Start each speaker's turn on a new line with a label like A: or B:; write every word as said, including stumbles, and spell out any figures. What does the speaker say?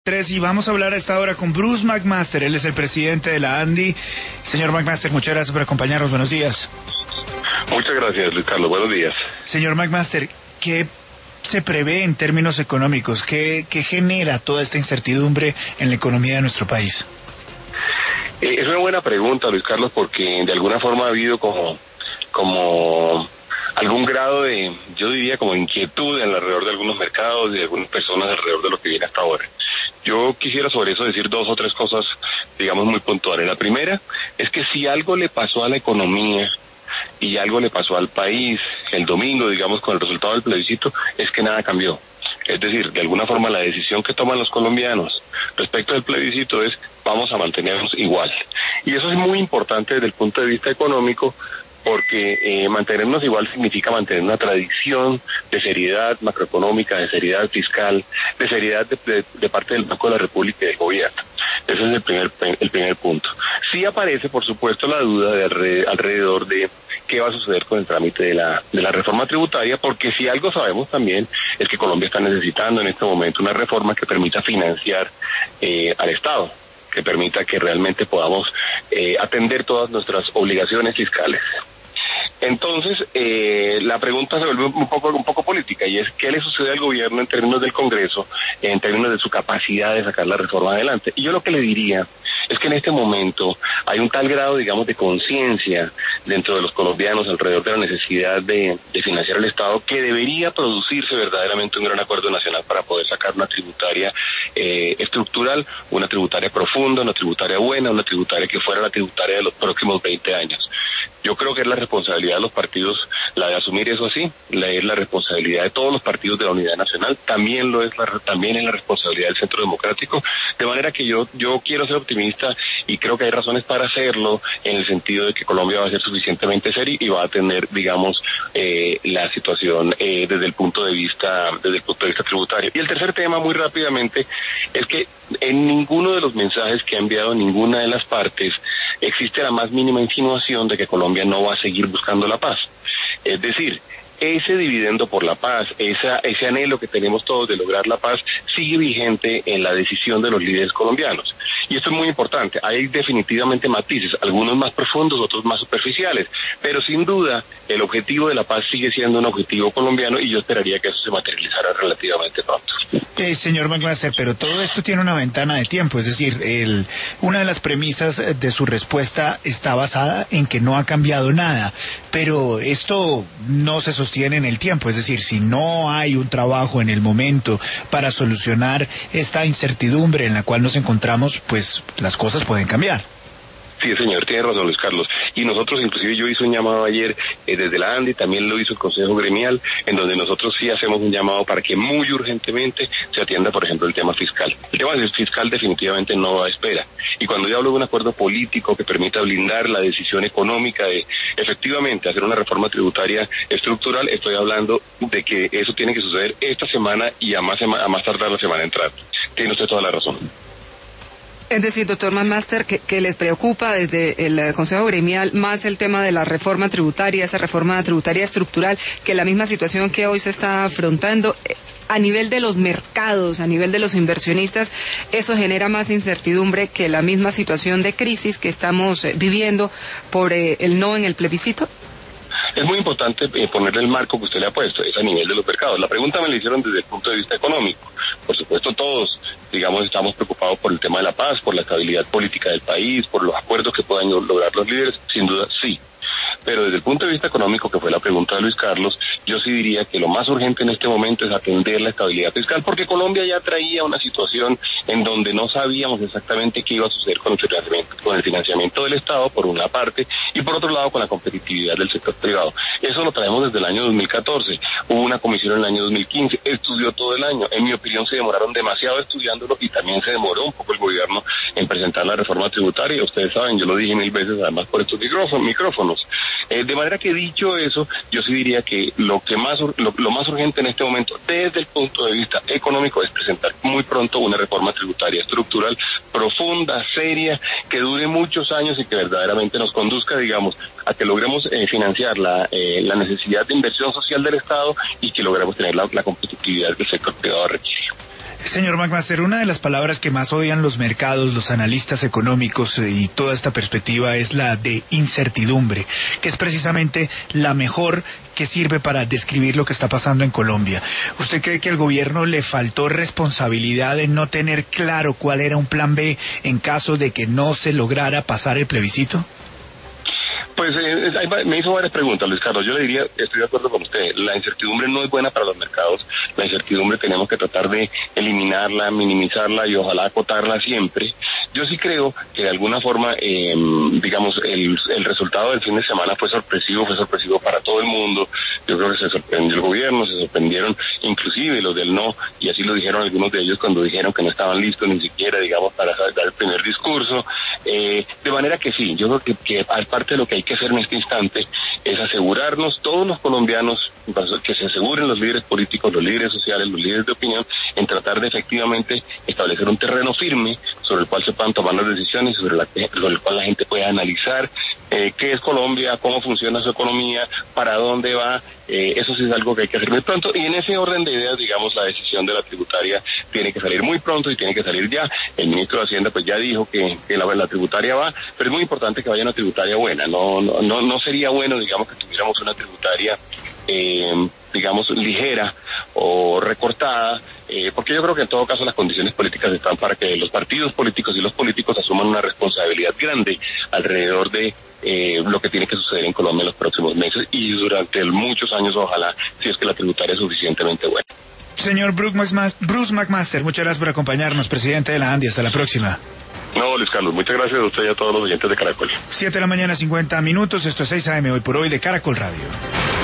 A: Tres, y vamos a hablar a esta hora con Bruce McMaster. Él es el presidente de la ANDI. Señor McMaster, muchas gracias por acompañarnos. Buenos días.
B: Muchas gracias, Luis Carlos. Buenos días.
A: Señor McMaster, ¿qué se prevé en términos económicos? ¿Qué, qué genera toda esta incertidumbre en la economía de nuestro país?
B: Eh, es una buena pregunta, Luis Carlos, porque de alguna forma ha habido como, como algún grado de, yo diría, como inquietud en alrededor de algunos mercados y de algunas personas alrededor de lo que viene hasta ahora. Yo quisiera sobre eso decir dos o tres cosas, digamos, muy puntuales. La primera es que si algo le pasó a la economía y algo le pasó al país el domingo, digamos, con el resultado del plebiscito, es que nada cambió. Es decir, de alguna forma la decisión que toman los colombianos respecto del plebiscito es vamos a mantenernos igual. Y eso es muy importante desde el punto de vista económico, porque eh, mantenernos igual significa mantener una tradición de seriedad macroeconómica, de seriedad fiscal, de seriedad de, de, de parte del Banco de la República y del gobierno. Ese es el primer el primer punto. Sí aparece, por supuesto, la duda de alrededor, alrededor de qué va a suceder con el trámite de la de la reforma tributaria, porque si algo sabemos también es que Colombia está necesitando en este momento una reforma que permita financiar eh, al Estado, que permita que realmente podamos eh, atender todas nuestras obligaciones fiscales. Entonces, eh, la pregunta se vuelve un poco un poco política, y es ¿qué le sucede al gobierno en términos del Congreso, en términos de su capacidad de sacar la reforma adelante? Y yo lo que le diría es que en este momento hay un tal grado, digamos, de conciencia dentro de los colombianos alrededor de la necesidad de, de financiar el Estado, que debería producirse verdaderamente un gran acuerdo nacional para poder sacar una tributaria eh, estructural, una tributaria profunda, una tributaria buena, una tributaria que fuera la tributaria de los próximos veinte años. Yo creo que es la responsabilidad de los partidos la de asumir eso así, la es la responsabilidad de todos los partidos de la Unidad Nacional, también lo es la también es la responsabilidad del Centro Democrático, de manera que yo yo quiero ser optimista y creo que hay razones para hacerlo, en el sentido de que Colombia va a ser suficientemente seria y va a tener, digamos, eh, la situación eh, desde el punto de vista desde el punto de vista tributario. Y el tercer tema, muy rápidamente, es que en ninguno de los mensajes que ha enviado ninguna de las partes existe la más mínima insinuación de que Colombia no va a seguir buscando la paz. Es decir, ese dividendo por la paz, esa, ese anhelo que tenemos todos de lograr la paz, sigue vigente en la decisión de los líderes colombianos. Y esto es muy importante. Hay definitivamente matices, algunos más profundos, otros más superficiales, pero sin duda el objetivo de la paz sigue siendo un objetivo colombiano, y yo esperaría que eso se materializara relativamente pronto.
A: Eh, señor McMaster, pero todo esto tiene una ventana de tiempo, es decir, el, una de las premisas de su respuesta está basada en que no ha cambiado nada, pero esto no se sostiene en el tiempo, es decir, si no hay un trabajo en el momento para solucionar esta incertidumbre en la cual nos encontramos, pues las cosas pueden cambiar.
B: Sí, señor, tiene razón, Luis Carlos. Y nosotros, inclusive yo hice un llamado ayer eh, desde la ANDI, también lo hizo el Consejo Gremial, en donde nosotros sí hacemos un llamado para que muy urgentemente se atienda, por ejemplo, el tema fiscal. El tema fiscal definitivamente no va a espera. Y cuando yo hablo de un acuerdo político que permita blindar la decisión económica de efectivamente hacer una reforma tributaria estructural, estoy hablando de que eso tiene que suceder esta semana y a más, a más tardar la semana entrante. Tiene usted toda la razón.
C: Es decir, doctor McMaster, que, que les preocupa desde el Consejo Gremial más el tema de la reforma tributaria, esa reforma tributaria estructural, que la misma situación que hoy se está afrontando a nivel de los mercados, a nivel de los inversionistas. Eso genera más incertidumbre que la misma situación de crisis que estamos viviendo por eh, el no en el plebiscito.
B: Es muy importante eh, ponerle el marco que usted le ha puesto, es a nivel de los mercados. La pregunta me la hicieron desde el punto de vista económico. Por supuesto, todos, digamos, estamos preocupados por el tema de la paz, por la estabilidad política del país, por los acuerdos que puedan lograr los líderes, sin duda sí. Pero desde el punto de vista económico, que fue la pregunta de Luis Carlos, yo sí diría que lo más urgente en este momento es atender la estabilidad fiscal, porque Colombia ya traía una situación en donde no sabíamos exactamente qué iba a suceder con el financiamiento, con el financiamiento del Estado, por una parte, y por otro lado con la competitividad del sector privado. Eso lo traemos desde el año dos mil catorce. Hubo una comisión en el año dos mil quince, estudió todo el año. En mi opinión se demoraron demasiado estudiándolo, y también se demoró un poco el gobierno en presentar la reforma tributaria. Ustedes saben, yo lo dije mil veces además por estos micrófonos. Eh, de manera que, dicho eso, yo sí diría que lo que más lo, lo más urgente en este momento desde el punto de vista económico es presentar muy pronto una reforma tributaria estructural profunda, seria, que dure muchos años y que verdaderamente nos conduzca, digamos, a que logremos eh, financiar la, eh, la necesidad de inversión social del Estado y que logremos tener la, la competitividad que el sector privado requiere.
A: Señor McMaster, una de las palabras que más odian los mercados, los analistas económicos y toda esta perspectiva es la de incertidumbre, que es precisamente la mejor que sirve para describir lo que está pasando en Colombia. ¿Usted cree que al gobierno le faltó responsabilidad de no tener claro cuál era un plan B en caso de que no se lograra pasar el plebiscito?
B: Pues eh, me hizo varias preguntas, Luis Carlos. Yo le diría, estoy de acuerdo con usted, la incertidumbre no es buena para los mercados. La incertidumbre tenemos que tratar de eliminarla, minimizarla y ojalá acotarla siempre. Yo sí creo que de alguna forma, eh, digamos, el, el resultado del fin de semana fue sorpresivo, fue sorpresivo para todo el mundo. Yo creo que se sorprendió el gobierno, se sorprendieron inclusive los del no, y así lo dijeron algunos de ellos cuando dijeron que no estaban listos ni siquiera, digamos, para dar el primer discurso. Eh, de manera que sí, yo creo que, que aparte de lo que hay que hacer en este instante es asegurarnos, todos los colombianos, que se aseguren los líderes políticos, los líderes sociales, los líderes de opinión, en tratar de efectivamente establecer un terreno firme sobre el cual se puedan tomar las decisiones, sobre, la, sobre el cual la gente pueda analizar eh, qué es Colombia, cómo funciona su economía, para dónde va. Eh, eso sí es algo que hay que hacer muy pronto, y en ese orden de ideas, digamos, la decisión de la tributaria tiene que salir muy pronto y tiene que salir ya. El ministro de Hacienda pues ya dijo que, que la, la tributaria va, pero es muy importante que vaya una tributaria buena. No, no, no, no sería bueno, digamos, que tuviéramos una tributaria eh, digamos, ligera o recortada, eh, porque yo creo que en todo caso las condiciones políticas están para que los partidos políticos y los políticos asuman una responsabilidad grande alrededor de eh, lo que tiene que suceder en Colombia en los próximos meses y durante muchos años, ojalá, si es que la tributaria es suficientemente buena.
A: Señor Bruce McMaster, muchas gracias por acompañarnos, presidente de la ANDI. Hasta la próxima.
B: No, Luis Carlos, muchas gracias a usted y a todos los oyentes de Caracol.
A: Siete de la mañana, cincuenta minutos. Esto es seis A M Hoy por Hoy de Caracol Radio.